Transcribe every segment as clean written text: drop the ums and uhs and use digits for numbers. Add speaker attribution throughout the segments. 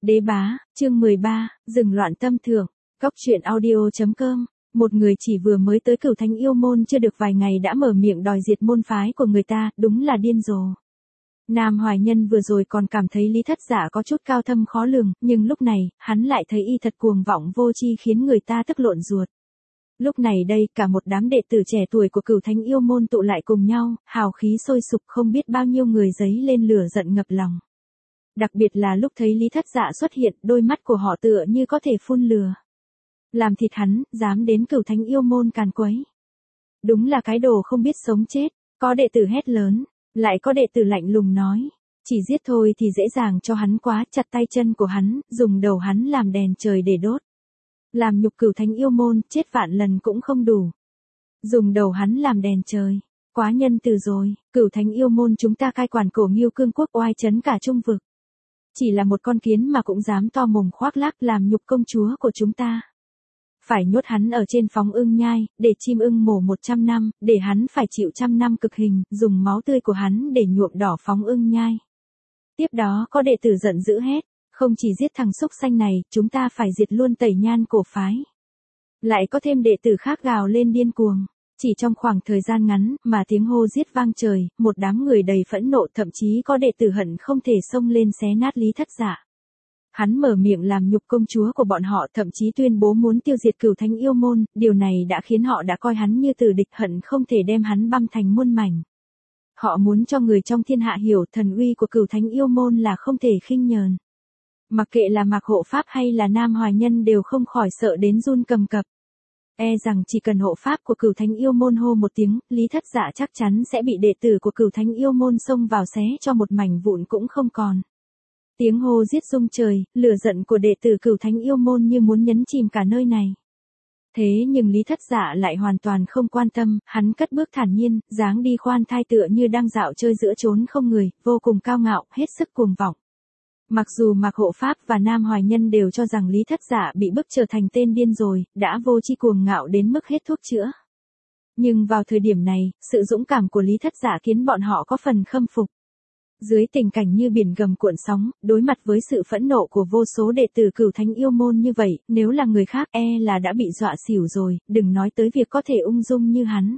Speaker 1: Đế bá, chương 13, dừng loạn tâm thượng, Cóc truyện audio.com. Một người chỉ vừa mới tới Cửu Thánh Yêu Môn chưa được vài ngày đã mở miệng đòi diệt môn phái của người ta, đúng là điên rồ. Nam Hoài Nhân vừa rồi còn cảm thấy Lý Thất Giả có chút cao thâm khó lường, nhưng lúc này, hắn lại thấy y thật cuồng vọng vô tri khiến người ta tức lộn ruột. Lúc này đây, cả một đám đệ tử trẻ tuổi của Cửu Thánh Yêu Môn tụ lại cùng nhau, hào khí sôi sục, không biết bao nhiêu người dấy lên lửa giận ngập lòng. Đặc biệt là lúc thấy Lý Thất Dạ xuất hiện, đôi mắt của họ tựa như có thể phun lửa. Làm thịt hắn, dám đến Cửu Thánh Yêu Môn càn quấy. Đúng là cái đồ không biết sống chết, có đệ tử hét lớn, lại có đệ tử lạnh lùng nói. Chỉ giết thôi thì dễ dàng cho hắn quá, chặt tay chân của hắn, dùng đầu hắn làm đèn trời để đốt. Làm nhục Cửu Thánh Yêu Môn, chết vạn lần cũng không đủ. Dùng đầu hắn làm đèn trời, quá nhân từ rồi, Cửu Thánh Yêu Môn chúng ta cai quản Cổ Nghiêu Cương Quốc oai chấn cả trung vực. Chỉ là một con kiến mà cũng dám to mồm khoác lác làm nhục công chúa của chúng ta. Phải nhốt hắn ở trên phóng ưng nhai, để chim ưng mổ 100 năm, để hắn phải chịu 100 năm cực hình, dùng máu tươi của hắn để nhuộm đỏ phóng ưng nhai. Tiếp đó có đệ tử giận dữ hét, không chỉ giết thằng xúc xanh này, chúng ta phải diệt luôn Tẩy Nhan cổ phái. Lại có thêm đệ tử khác gào lên điên cuồng. Chỉ trong khoảng thời gian ngắn mà tiếng hô giết vang trời, một đám người đầy phẫn nộ, thậm chí có đệ tử hận không thể xông lên xé nát Lý Thất Dạ. Hắn mở miệng làm nhục công chúa của bọn họ, thậm chí tuyên bố muốn tiêu diệt Cửu Thánh Yêu Môn, điều này đã khiến họ đã coi hắn như tử địch, hận không thể đem hắn băm thành muôn mảnh. Họ muốn cho người trong thiên hạ hiểu thần uy của Cửu Thánh Yêu Môn là không thể khinh nhờn. Mặc kệ là Mạc Hộ Pháp hay là Nam Hoài Nhân đều không khỏi sợ đến run cầm cập. E rằng chỉ cần hộ pháp của Cửu Thánh Yêu Môn hô một tiếng, Lý Thất Dạ chắc chắn sẽ bị đệ tử của Cửu Thánh Yêu Môn xông vào xé cho một mảnh vụn cũng không còn. Tiếng hô giết rung trời, lửa giận của đệ tử Cửu Thánh Yêu Môn như muốn nhấn chìm cả nơi này. Thế nhưng Lý Thất Dạ lại hoàn toàn không quan tâm, hắn cất bước thản nhiên, dáng đi khoan thai tựa như đang dạo chơi giữa chốn không người, vô cùng cao ngạo, hết sức cuồng vọng. Mặc dù Mạc Hộ Pháp và Nam Hoài Nhân đều cho rằng Lý Thất Dạ bị bức trở thành tên điên rồi, đã vô tri cuồng ngạo đến mức hết thuốc chữa. Nhưng vào thời điểm này, sự dũng cảm của Lý Thất Dạ khiến bọn họ có phần khâm phục. Dưới tình cảnh như biển gầm cuộn sóng, đối mặt với sự phẫn nộ của vô số đệ tử Cửu Thánh Yêu Môn như vậy, nếu là người khác là đã bị dọa xỉu rồi, đừng nói tới việc có thể ung dung như hắn.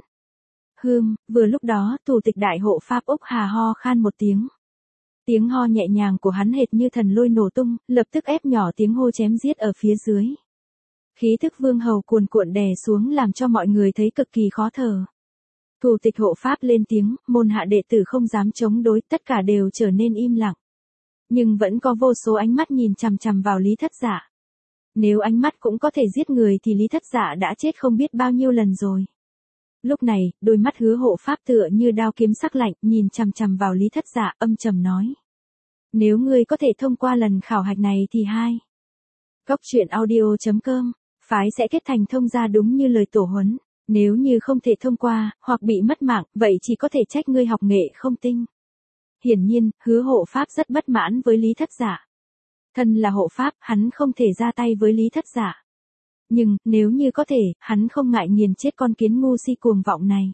Speaker 1: Vừa lúc đó, Thủ tịch Đại Hộ Pháp Úc Hà ho khan một tiếng. Tiếng ho nhẹ nhàng của hắn hệt như thần lôi nổ tung, lập tức ép nhỏ tiếng hô chém giết ở phía dưới. Khí thức vương hầu cuồn cuộn đè xuống làm cho mọi người thấy cực kỳ khó thở. Thủ tịch hộ pháp lên tiếng, môn hạ đệ tử không dám chống đối, tất cả đều trở nên im lặng. Nhưng vẫn có vô số ánh mắt nhìn chằm chằm vào Lý Thất Dạ. Nếu ánh mắt cũng có thể giết người thì Lý Thất Dạ đã chết không biết bao nhiêu lần rồi. Lúc này, đôi mắt Hứa hộ pháp tựa như đao kiếm sắc lạnh, nhìn chằm chằm vào Lý Thất Dạ, âm trầm nói. Nếu ngươi có thể thông qua lần khảo hạch này thì hai. Cóc truyện audio.com, phái sẽ kết thành thông gia đúng như lời tổ huấn. Nếu như không thể thông qua, hoặc bị mất mạng, vậy chỉ có thể trách ngươi học nghệ không tinh. Hiển nhiên, Hứa hộ pháp rất bất mãn với Lý Thất Dạ. Thân là hộ pháp, hắn không thể ra tay với Lý Thất Dạ. Nhưng, nếu như có thể, hắn không ngại nghiền chết con kiến ngu si cuồng vọng này.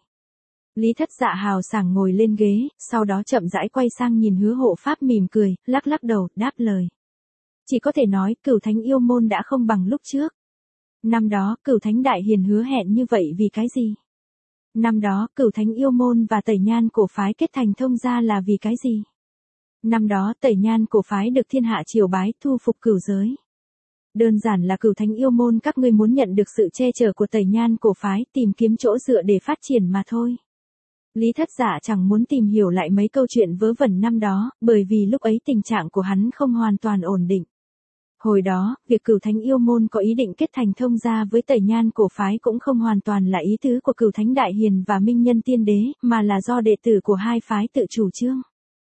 Speaker 1: Lý Thất Dạ hào sảng ngồi lên ghế, sau đó chậm rãi quay sang nhìn Hứa hộ pháp mỉm cười, lắc lắc đầu, đáp lời. Chỉ có thể nói, Cửu Thánh Yêu Môn đã không bằng lúc trước. Năm đó, Cửu Thánh Đại Hiền hứa hẹn như vậy vì cái gì? Năm đó, Cửu Thánh Yêu Môn và Tẩy Nhan cổ phái kết thành thông gia là vì cái gì? Năm đó, Tẩy Nhan cổ phái được thiên hạ triều bái, thu phục cửu giới. Đơn giản là Cửu Thánh Yêu Môn các ngươi muốn nhận được sự che chở của Tẩy Nhan cổ phái, tìm kiếm chỗ dựa để phát triển mà thôi. Lý Thất Dạ chẳng muốn tìm hiểu lại mấy câu chuyện vớ vẩn năm đó, bởi vì lúc ấy tình trạng của hắn không hoàn toàn ổn định. Hồi đó, việc Cửu Thánh Yêu Môn có ý định kết thành thông gia với Tẩy Nhan cổ phái cũng không hoàn toàn là ý tứ của Cửu Thánh Đại Hiền và Minh Nhân Tiên Đế, mà là do đệ tử của hai phái tự chủ trương.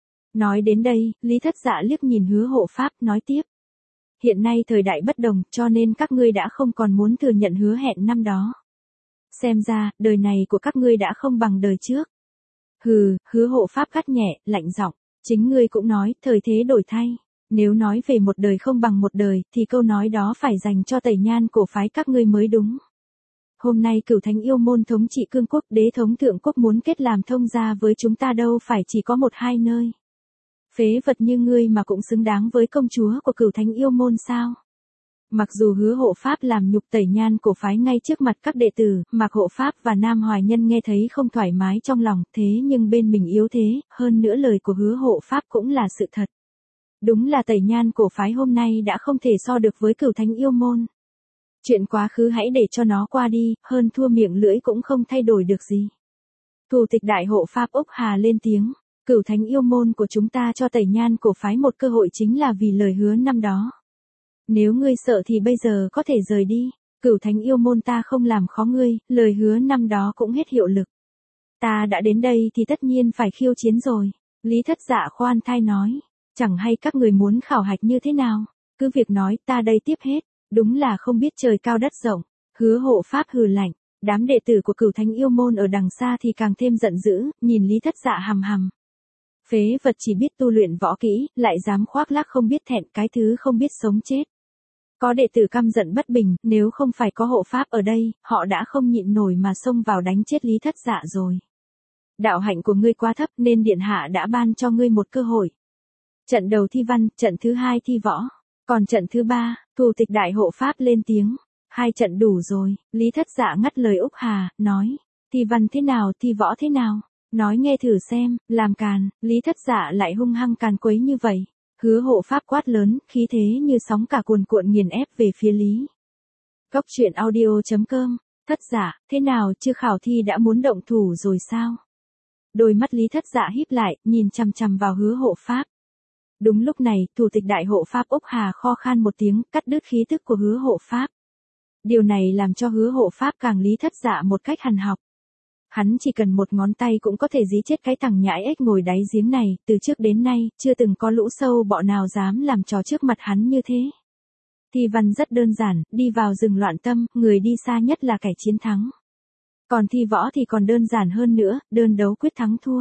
Speaker 1: Nói đến đây, Lý Thất Dạ liếc nhìn Hứa hộ pháp, nói tiếp. Hiện nay thời đại bất đồng, cho nên các ngươi đã không còn muốn thừa nhận hứa hẹn năm đó. Xem ra, đời này của các ngươi đã không bằng đời trước. Hứa hộ pháp gắt nhẹ, lạnh giọng, chính ngươi cũng nói, thời thế đổi thay. Nếu nói về một đời không bằng một đời, thì câu nói đó phải dành cho Tẩy Nhan cổ phái các ngươi mới đúng. Hôm nay Cửu Thánh Yêu Môn thống trị cương quốc, đế thống thượng quốc muốn kết làm thông gia với chúng ta đâu phải chỉ có một hai nơi. Phế vật như ngươi mà cũng xứng đáng với công chúa của Cửu Thánh Yêu Môn sao? Mặc dù Hứa hộ pháp làm nhục Tẩy Nhan cổ phái ngay trước mặt các đệ tử, Mạc hộ pháp và Nam Hoài Nhân nghe thấy không thoải mái trong lòng, thế nhưng bên mình yếu thế, hơn nữa lời của Hứa hộ pháp cũng là sự thật. Đúng là Tẩy Nhan cổ phái hôm nay đã không thể so được với Cửu Thánh Yêu Môn. Chuyện quá khứ hãy để cho nó qua đi, hơn thua miệng lưỡi cũng không thay đổi được gì. Thủ tịch đại hộ pháp Úc Hà lên tiếng, Cửu Thánh Yêu Môn của chúng ta cho Tẩy Nhan cổ phái một cơ hội chính là vì lời hứa năm đó. Nếu ngươi sợ thì bây giờ có thể rời đi, Cửu Thánh Yêu Môn ta không làm khó ngươi, lời hứa năm đó cũng hết hiệu lực. Ta đã đến đây thì tất nhiên phải khiêu chiến rồi. Lý Thất Dạ khoan thai nói, chẳng hay các người muốn khảo hạch như thế nào, cứ việc nói ta đây tiếp hết, đúng là không biết trời cao đất rộng. Hứa hộ pháp hừ lạnh, đám đệ tử của Cửu Thánh Yêu Môn ở đằng xa thì càng thêm giận dữ, nhìn Lý Thất Dạ hằm hằm. Phế vật chỉ biết tu luyện võ kỹ, lại dám khoác lác không biết thẹn, cái thứ không biết sống chết. Có đệ tử căm giận bất bình, nếu không phải có hộ pháp ở đây, họ đã không nhịn nổi mà xông vào đánh chết Lý Thất Dạ rồi. Đạo hạnh của ngươi quá thấp nên điện hạ đã ban cho ngươi một cơ hội. Trận đầu thi văn, trận thứ hai thi võ, còn trận thứ ba, thủ tịch đại hộ pháp lên tiếng. 2 trận đủ rồi, Lý Thất Dạ ngắt lời Úc Hà, nói, thi văn thế nào, thi võ thế nào, nói nghe thử xem, làm càn, Lý Thất Dạ lại hung hăng càn quấy như vậy. Hứa hộ pháp quát lớn, khí thế như sóng cả cuồn cuộn nghiền ép về phía Lý. Góc truyện audio.com, Thất Dạ, thế nào chưa khảo thi đã muốn động thủ rồi sao? Đôi mắt Lý Thất Dạ híp lại, nhìn chằm chằm vào hứa hộ pháp. Đúng lúc này, thủ tịch đại hộ pháp Úc Hà kho khan một tiếng, cắt đứt khí tức của hứa hộ pháp. Điều này làm cho hứa hộ pháp càng Lý Thất Dạ một cách hằn học. Hắn chỉ cần một ngón tay cũng có thể dí chết cái thằng nhãi ếch ngồi đáy giếng này, từ trước đến nay, chưa từng có lũ sâu bọ nào dám làm trò trước mặt hắn như thế. Thi văn rất đơn giản, đi vào rừng loạn tâm, người đi xa nhất là kẻ chiến thắng. Còn thi võ thì còn đơn giản hơn nữa, đơn đấu quyết thắng thua.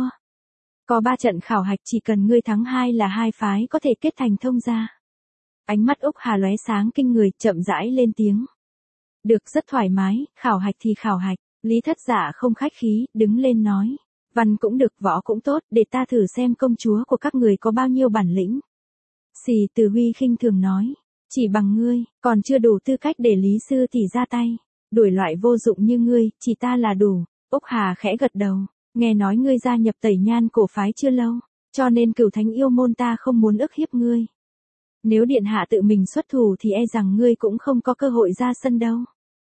Speaker 1: Có 3 trận khảo hạch chỉ cần ngươi thắng 2 là 2 phái có thể kết thành thông gia. Ánh mắt Úc Hà lóe sáng kinh người, chậm rãi lên tiếng. Được, rất thoải mái, khảo hạch thì khảo hạch. Lý Thất Dạ không khách khí, đứng lên nói. Văn cũng được, võ cũng tốt, để ta thử xem công chúa của các người có bao nhiêu bản lĩnh. Xì Từ Huy khinh thường nói. Chỉ bằng ngươi, còn chưa đủ tư cách để Lý sư tỷ ra tay. Đuổi loại vô dụng như ngươi, chỉ ta là đủ. Úc Hà khẽ gật đầu. Nghe nói ngươi gia nhập Tẩy Nhan cổ phái chưa lâu, cho nên Cửu Thánh Yêu Môn ta không muốn ức hiếp ngươi. Nếu điện hạ tự mình xuất thủ thì e rằng ngươi cũng không có cơ hội ra sân đâu.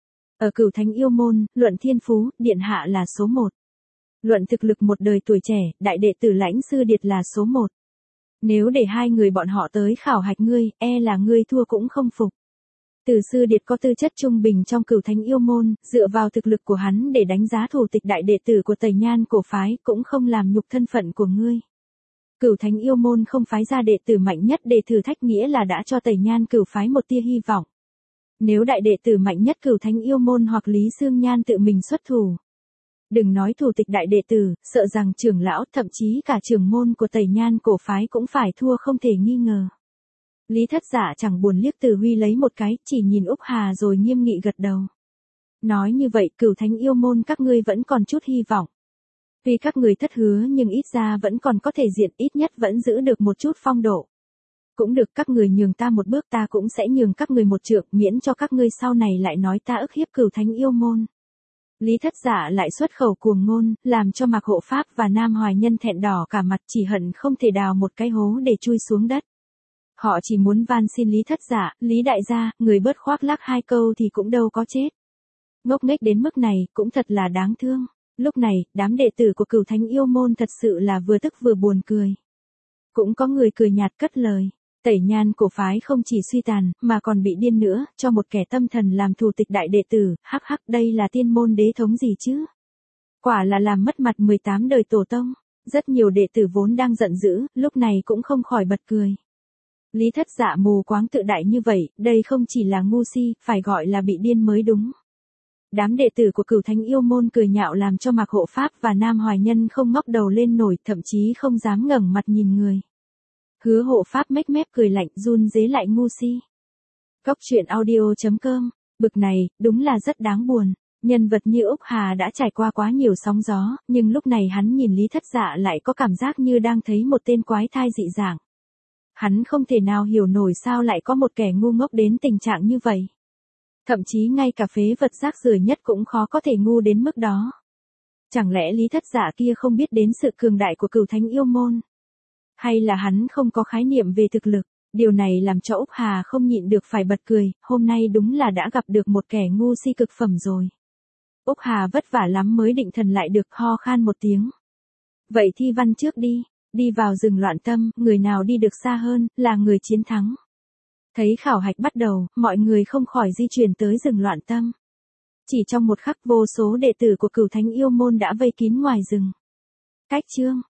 Speaker 1: Ở Cửu Thánh Yêu Môn, luận thiên phú, điện hạ là số 1. Luận thực lực một đời tuổi trẻ, đại đệ tử Lãnh Sư Điệt là số 1. Nếu để 2 người bọn họ tới khảo hạch ngươi, e là ngươi thua cũng không phục. Từ Sư Điệt có tư chất trung bình trong Cửu Thánh Yêu Môn, dựa vào thực lực của hắn để đánh giá thủ tịch đại đệ tử của Tẩy Nhan cổ phái, cũng không làm nhục thân phận của ngươi. Cửu Thánh Yêu Môn không phái ra đệ tử mạnh nhất để thử thách, nghĩa là đã cho Tẩy Nhan cửu phái một tia hy vọng. Nếu đại đệ tử mạnh nhất Cửu Thánh Yêu Môn hoặc Lý Xương Nhan tự mình xuất thủ, đừng nói thủ tịch đại đệ tử, sợ rằng trưởng lão, thậm chí cả trưởng môn của Tẩy Nhan cổ phái cũng phải thua không thể nghi ngờ. Lý Thất Dạ chẳng buồn liếc Từ Huy lấy một cái, chỉ nhìn Úc Hà rồi nghiêm nghị gật đầu. Nói như vậy, Cửu Thánh Yêu Môn các ngươi vẫn còn chút hy vọng. Tuy các người thất hứa nhưng ít ra vẫn còn có thể diện, ít nhất vẫn giữ được một chút phong độ. Cũng được, các người nhường ta một bước ta cũng sẽ nhường các người một trượng, miễn cho các ngươi sau này lại nói ta ức hiếp Cửu Thánh Yêu Môn. Lý Thất Dạ lại xuất khẩu cuồng ngôn, làm cho Mạc hộ pháp và Nam Hoài Nhân thẹn đỏ cả mặt, chỉ hận không thể đào một cái hố để chui xuống đất. Họ chỉ muốn van xin Lý Thất Dạ, Lý đại gia, người bớt khoác lác 2 câu thì cũng đâu có chết. Ngốc nghếch đến mức này, cũng thật là đáng thương. Lúc này, đám đệ tử của Cửu Thánh Yêu Môn thật sự là vừa tức vừa buồn cười. Cũng có người cười nhạt cất lời. Tẩy Nhan cổ phái không chỉ suy tàn, mà còn bị điên nữa, cho một kẻ tâm thần làm thủ tịch đại đệ tử, hắc hắc, đây là tiên môn đế thống gì chứ? Quả là làm mất mặt 18 đời tổ tông. Rất nhiều đệ tử vốn đang giận dữ, lúc này cũng không khỏi bật cười. Lý Thất Dạ mù quáng tự đại như vậy, đây không chỉ là ngu si, phải gọi là bị điên mới đúng. Đám đệ tử của Cửu Thánh Yêu Môn cười nhạo làm cho Mạc hộ pháp và Nam Hoài Nhân không ngóc đầu lên nổi, thậm chí không dám ngẩng mặt nhìn người. Hứa hộ pháp mếch mép cười lạnh, run rế lại ngu si. Góc truyện audio.com, bực này, đúng là rất đáng buồn. Nhân vật như Úc Hà đã trải qua quá nhiều sóng gió, nhưng lúc này hắn nhìn Lý Thất Dạ lại có cảm giác như đang thấy một tên quái thai dị dạng. Hắn không thể nào hiểu nổi sao lại có một kẻ ngu ngốc đến tình trạng như vậy. Thậm chí ngay cả phế vật rác rưởi nhất cũng khó có thể ngu đến mức đó. Chẳng lẽ Lý Thất Dạ kia không biết đến sự cường đại của Cửu Thánh Yêu Môn? Hay là hắn không có khái niệm về thực lực? Điều này làm cho Úc Hà không nhịn được phải bật cười, hôm nay đúng là đã gặp được một kẻ ngu si cực phẩm rồi. Úc Hà vất vả lắm mới định thần lại được, ho khan một tiếng. Vậy thi văn trước đi, đi vào rừng loạn tâm, người nào đi được xa hơn, là người chiến thắng. Thấy khảo hạch bắt đầu, mọi người không khỏi di chuyển tới rừng loạn tâm. Chỉ trong một khắc vô số đệ tử của Cửu Thánh Yêu Môn đã vây kín ngoài rừng. Cách chương